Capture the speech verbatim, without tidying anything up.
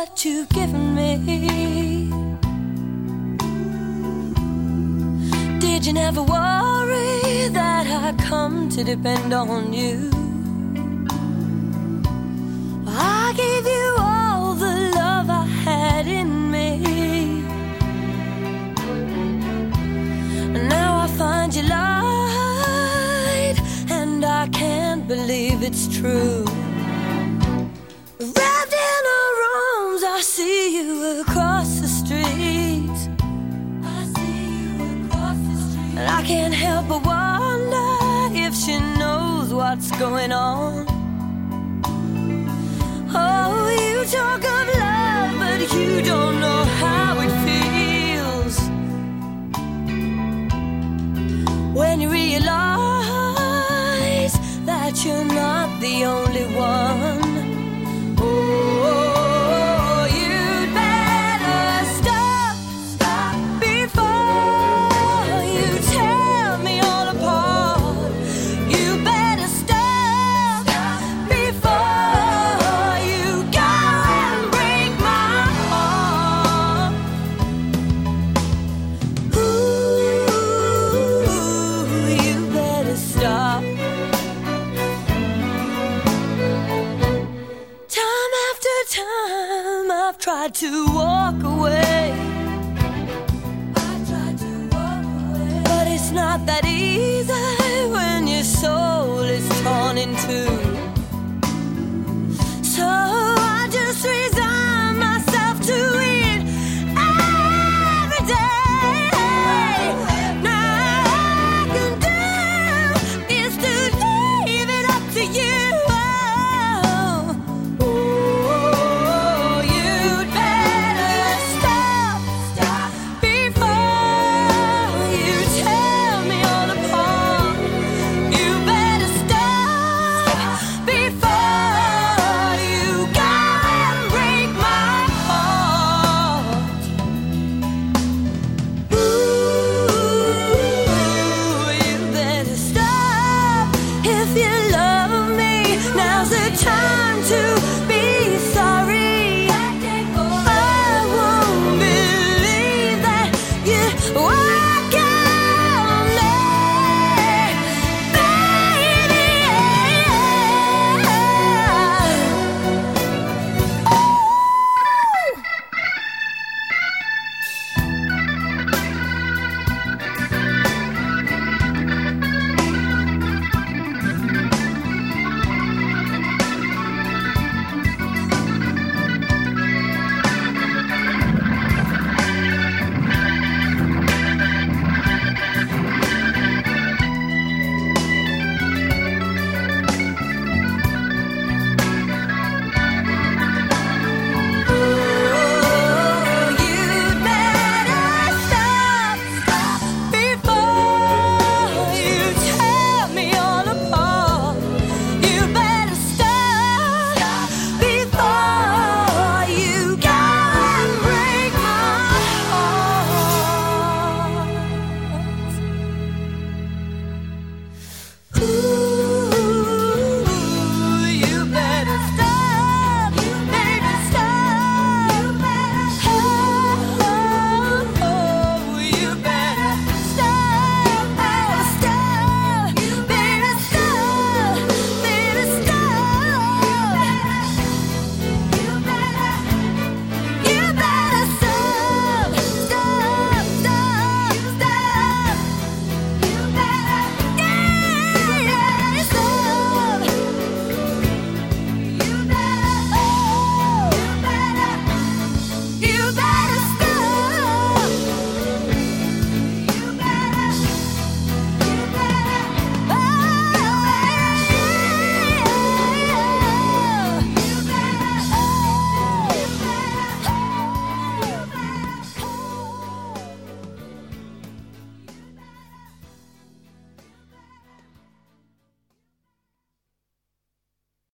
what you've given me. Did you never worry that I come to depend on you? I gave you all the love I had in me. Now I find you lied, and I can't believe it's true. Wrapped in her arms, I see you across the street. I see you across the street. And I can't help but wonder if she knows what's going on. Oh, you talk of love, but you don't know how it feels when you realize that you're not the only one. Oh, you'd better stop, stop before you tear me all apart. You better stop, stop before you go and break my heart. Ooh, you better stop. Time after time I've tried to walk away. I tried to walk away, but it's not that easy when your soul is torn in two.